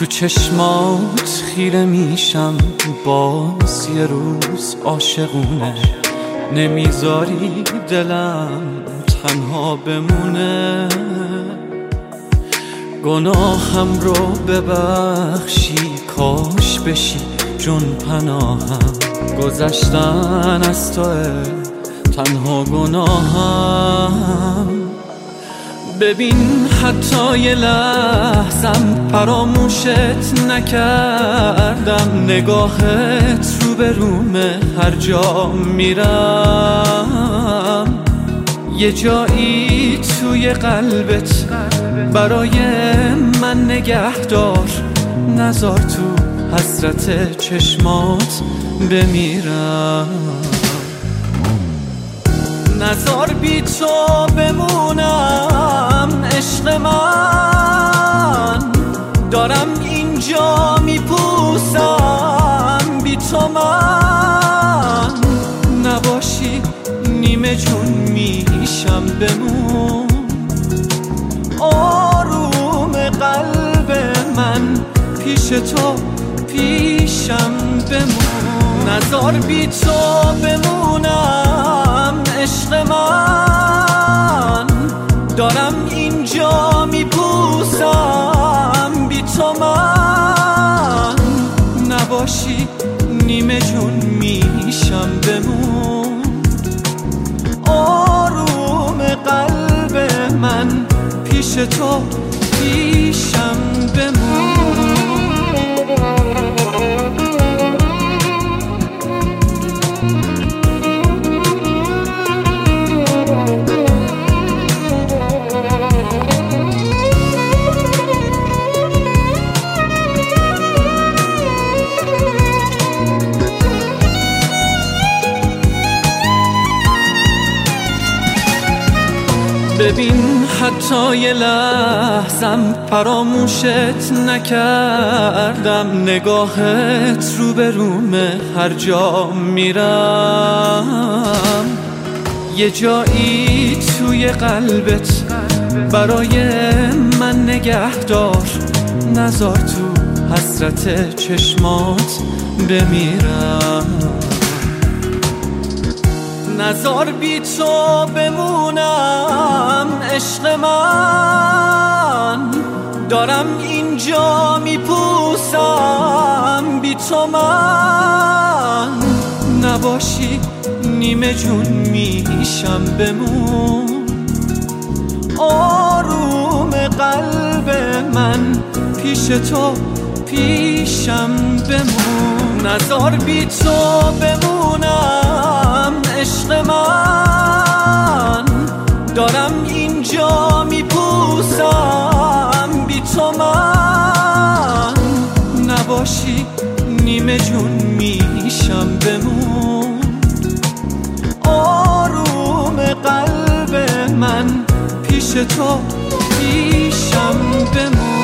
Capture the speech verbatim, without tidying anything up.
تو چشمات خیره میشم باز یه روز عاشقونه، نمیذاری دلم تنها بمونه. گناهم رو ببخشی کاش بشی جون پناهم، گذشتن از توه تنها گناهم. ببین حتی یه لحظم فراموشت نکردم، نگاهت رو به رومه هر جا میرم. یه جایی توی قلبت برای من نگهدار، نذار تو حسرت چشمات بمیرم. نذار بی تو بمونم عشق من، دارم اینجا میپوسم بی تو من نباشی نیمه جون میشم بمون. آروم قلب من پیش تو پیشم بمون. نذار بی تو بمونم عشق من، دارم اینجا میپوسم بی تو من نباشی نیمه جون میشم بمون. آروم قلب من پیش تو پیشم بمون. ببین حتی یه لحظم فراموشت نکردم، نگاهت رو به رومه هر جا میرم. یه جایی توی قلبت برای من نگهدار، نذار تو حسرت چشمات بمیرم. نذار بی تو بمونم عشق من، دارم اینجا میپوسم بی تو من نباشی نیمه جون میشم بمون. آروم قلب من پیش تو پیشم بمون. نذار بی تو بمونم عشق من، دارم اینجا میپوسم بی تو من نباشی نیمه جون میشم بمون. آروم قلب من پیش تو پیشم بمون.